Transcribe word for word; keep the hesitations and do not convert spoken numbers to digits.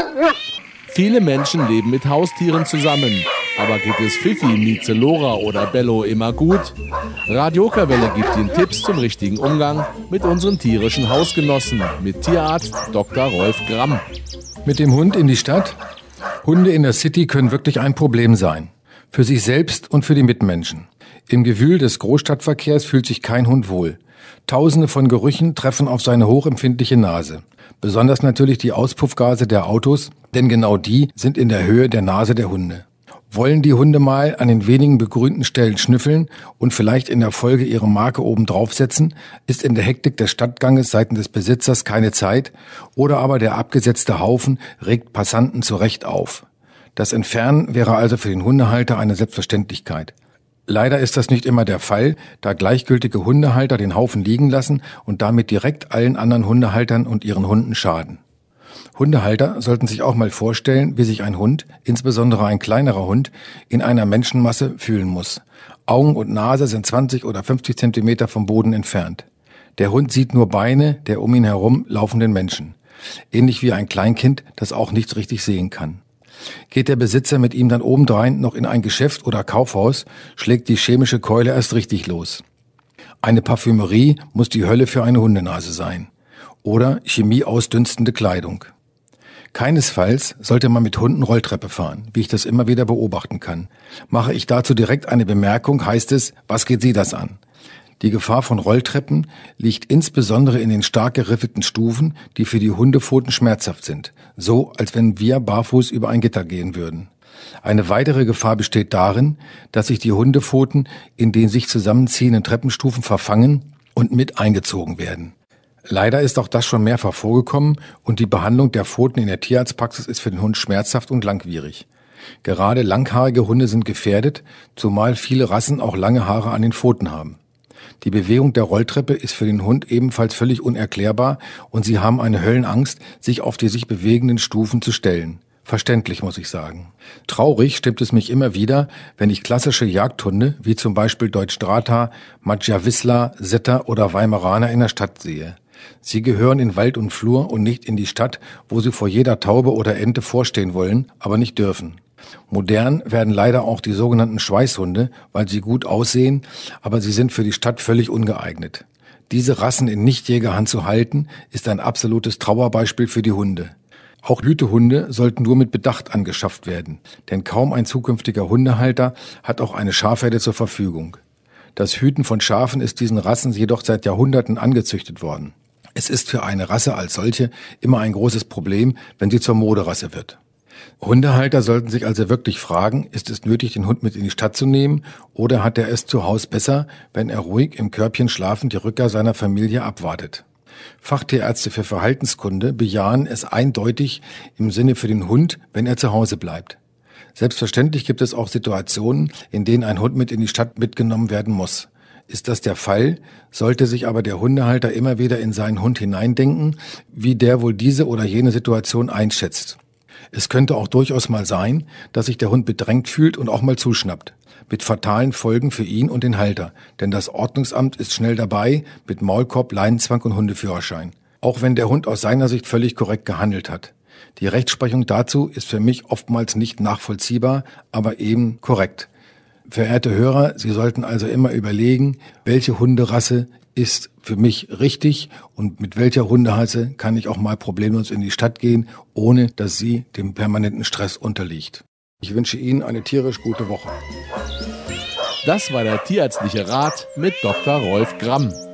Viele Menschen leben mit Haustieren zusammen. Aber geht es Fifi, Mieze, Lora oder Bello immer gut? Radio Okerwelle gibt Ihnen Tipps zum richtigen Umgang mit unseren tierischen Hausgenossen mit Tierarzt Doktor Rolf Gramm. Mit dem Hund in die Stadt? Hunde in der City können wirklich ein Problem sein. Für sich selbst und für die Mitmenschen. Im Gewühl des Großstadtverkehrs fühlt sich kein Hund wohl. Tausende von Gerüchen treffen auf seine hochempfindliche Nase. Besonders natürlich die Auspuffgase der Autos, denn genau die sind in der Höhe der Nase der Hunde. Wollen die Hunde mal an den wenigen begrünten Stellen schnüffeln und vielleicht in der Folge ihre Marke oben draufsetzen, ist in der Hektik des Stadtganges seitens des Besitzers keine Zeit, oder aber der abgesetzte Haufen regt Passanten zu Recht auf. Das Entfernen wäre also für den Hundehalter eine Selbstverständlichkeit. Leider ist das nicht immer der Fall, da gleichgültige Hundehalter den Haufen liegen lassen und damit direkt allen anderen Hundehaltern und ihren Hunden schaden. Hundehalter sollten sich auch mal vorstellen, wie sich ein Hund, insbesondere ein kleinerer Hund, in einer Menschenmasse fühlen muss. Augen und Nase sind zwanzig oder fünfzig Zentimeter vom Boden entfernt. Der Hund sieht nur Beine der um ihn herum laufenden Menschen. Ähnlich wie ein Kleinkind, das auch nichts richtig sehen kann. Geht der Besitzer mit ihm dann obendrein noch in ein Geschäft oder Kaufhaus, schlägt die chemische Keule erst richtig los. Eine Parfümerie muss die Hölle für eine Hundenase sein. Oder chemieausdünstende Kleidung. Keinesfalls sollte man mit Hunden Rolltreppe fahren, wie ich das immer wieder beobachten kann. Mache ich dazu direkt eine Bemerkung, heißt es, was geht Sie das an? Die Gefahr von Rolltreppen liegt insbesondere in den stark geriffelten Stufen, die für die Hundepfoten schmerzhaft sind, so als wenn wir barfuß über ein Gitter gehen würden. Eine weitere Gefahr besteht darin, dass sich die Hundepfoten in den sich zusammenziehenden Treppenstufen verfangen und mit eingezogen werden. Leider ist auch das schon mehrfach vorgekommen und die Behandlung der Pfoten in der Tierarztpraxis ist für den Hund schmerzhaft und langwierig. Gerade langhaarige Hunde sind gefährdet, zumal viele Rassen auch lange Haare an den Pfoten haben. Die Bewegung der Rolltreppe ist für den Hund ebenfalls völlig unerklärbar und sie haben eine Höllenangst, sich auf die sich bewegenden Stufen zu stellen. Verständlich, muss ich sagen. Traurig stimmt es mich immer wieder, wenn ich klassische Jagdhunde, wie zum Beispiel Deutsch Strata, Madziawisla, Setter oder Weimaraner in der Stadt sehe. Sie gehören in Wald und Flur und nicht in die Stadt, wo sie vor jeder Taube oder Ente vorstehen wollen, aber nicht dürfen. Modern werden leider auch die sogenannten Schweißhunde, weil sie gut aussehen, aber sie sind für die Stadt völlig ungeeignet. Diese Rassen in Nichtjägerhand zu halten, ist ein absolutes Trauerbeispiel für die Hunde. Auch Hütehunde sollten nur mit Bedacht angeschafft werden, denn kaum ein zukünftiger Hundehalter hat auch eine Schafherde zur Verfügung. Das Hüten von Schafen ist diesen Rassen jedoch seit Jahrhunderten angezüchtet worden. Es ist für eine Rasse als solche immer ein großes Problem, wenn sie zur Moderasse wird. Hundehalter sollten sich also wirklich fragen, ist es nötig, den Hund mit in die Stadt zu nehmen, oder hat er es zu Hause besser, wenn er ruhig im Körbchen schlafend die Rückkehr seiner Familie abwartet? Fachtierärzte für Verhaltenskunde bejahen es eindeutig im Sinne für den Hund, wenn er zu Hause bleibt. Selbstverständlich gibt es auch Situationen, in denen ein Hund mit in die Stadt mitgenommen werden muss. Ist das der Fall, sollte sich aber der Hundehalter immer wieder in seinen Hund hineindenken, wie der wohl diese oder jene Situation einschätzt. Es könnte auch durchaus mal sein, dass sich der Hund bedrängt fühlt und auch mal zuschnappt. Mit fatalen Folgen für ihn und den Halter, denn das Ordnungsamt ist schnell dabei mit Maulkorb, Leinenzwang und Hundeführerschein. Auch wenn der Hund aus seiner Sicht völlig korrekt gehandelt hat. Die Rechtsprechung dazu ist für mich oftmals nicht nachvollziehbar, aber eben korrekt. Verehrte Hörer, Sie sollten also immer überlegen, welche Hunderasse ist für mich richtig und mit welcher Hunderasse kann ich auch mal problemlos in die Stadt gehen, ohne dass sie dem permanenten Stress unterliegt. Ich wünsche Ihnen eine tierisch gute Woche. Das war der tierärztliche Rat mit Doktor Rolf Gramm.